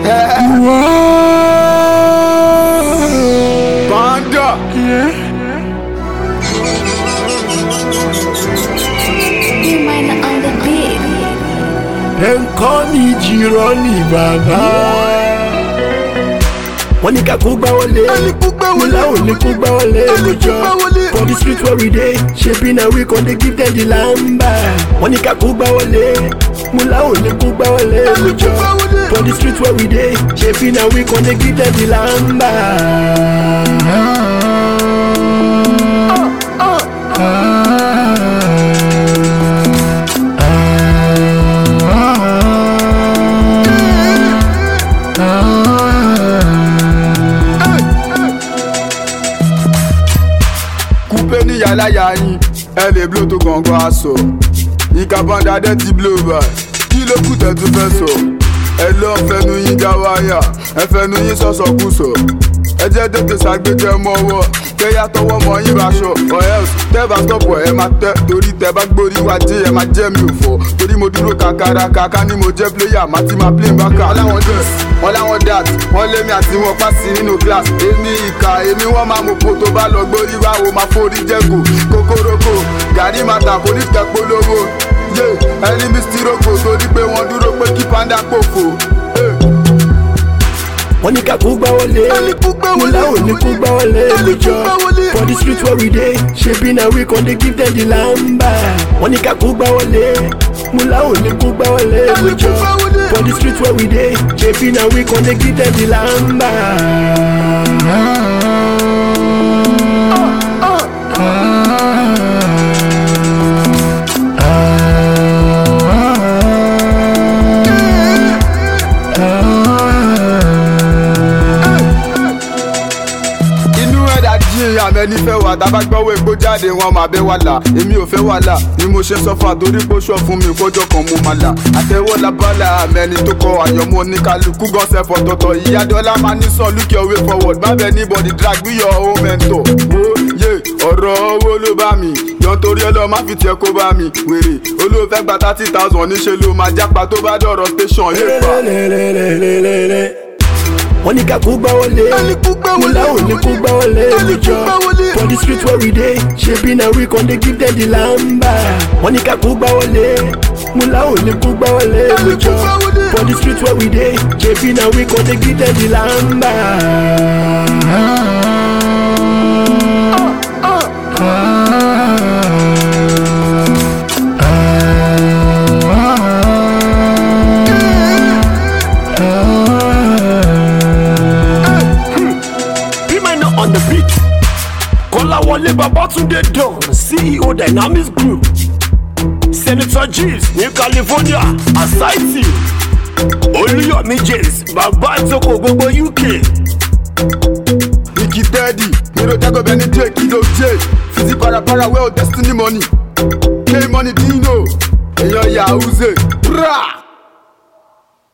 Banda. Dem call me Jironi Baba. Wọ́n ní ká kó gbá wọlé, mo láwọn ní kó gbá wọlé lójọ́. For the street where we dey, ṣebí na we con dey give them the lamba. Wọ́n ní ká kó gbá wọlé, mo láwọn ní kó gbá wọlé lójọ́. For the street where we dey, ṣebí na we con dey give them the lamba. Coupé ní yàláyà yín, ẹ lè blow tó gàngán aṣọ. Ìka banda dẹ́ ti blow by, kí ló kù tẹ́ tún fẹ́ sọ? Ẹ lọ fẹnu yín já wáyà, ẹ fẹnu yín sọ̀sọ̀kúsọ. Ẹ jẹ́ tètè ṣàgbéjẹ mọ́wọ́, kẹ́yà tọwọ́ mọ yín raṣọ. Or else tẹ́ bá stọ̀pọ̀ ẹ máa tẹ́, torí tẹ́ bá gbórí wá dé ẹ máa jẹ́ mi ò fọ́. Torí mo dúró kàkàràkà ká ní mo jẹ́ pléyà, má ti máa play bákà. Wọ́n láwọn this, wọ́n láwọn that, wọ́n lé mi àti wọn pàṣẹ nínú class. Èmi ìkà, èmi wọ́n máa mú po tó bá lọ gbórí wá o máa forí jẹ́gò. Kókórókò, gàrí máa tà kó ní tẹ́ polówó. Ẹni mi síròkò torí pé wọ́n dúró pé kí panda pòfò. Wọ́n ní ká kó gbá wọlé, mo láwọn ní kó gbá wọlé lójọ́. For the street where we dey, ṣebí na we con dey give them the lamba. Wọ́n ní ká kó gbá wọlé, mo láwọn ní kó gbá wọlé lójọ́. For the street where we dey, ṣebí na we con dey give them the lamba. Àmẹ́ni fẹ́ wà tá bá gbọ́wọ́ epo jáde wọn máa bẹ́ wàhálà. Èmi ò fẹ́ wàhálà ni mo ṣe sọ́fà torí pé ó ṣọ́ fún mi kójọ́ kan mo máa là. Àtẹ̀wọ́ labala àmẹ́ni tó kọ àyọ̀mọ́ oníkálukú gọ́sẹ̀ fọ̀tọ̀tọ̀. Ìyá Dọ́lá máa ní sọ look your way forward, má bẹ anybody drag be your own mentor. Wo yé ọ̀rọ̀ owó ló bá mi, yan torí ọlọ́ má fi tiẹ̀ kó bá mi. Wèrè olóòfẹ́ gba 30,000 níṣẹ́ ló máa jápa tó bá dọ̀rọ̀ station yé pa. Wọ́n ní ká kó gbá wọlé, mo láwọn ní kó gbá wọlé lójọ́. For the street where we dey, ṣebí na we con dey give them the lamba. Wọ́n ní ká kó gbá wọlé, mo láwọn ní kó gbá wọlé lójọ́. For the street where we dey, ṣebí na we con dey give them the lamba. On the beat, Kọ́láwọlé Babátúndé Don, CEO Dynamics Group, Senator Jeeves ní California, Asaiti, Olúyọ̀mí James, Bàbá Ìtókò gbogbo UK. Igi Tẹ́dì, Miro Jago Benedict, Kido J, Fizi Parapara, Well Destiny Money, K Money Dino, Èèyàn Yahoo Zé, Bra.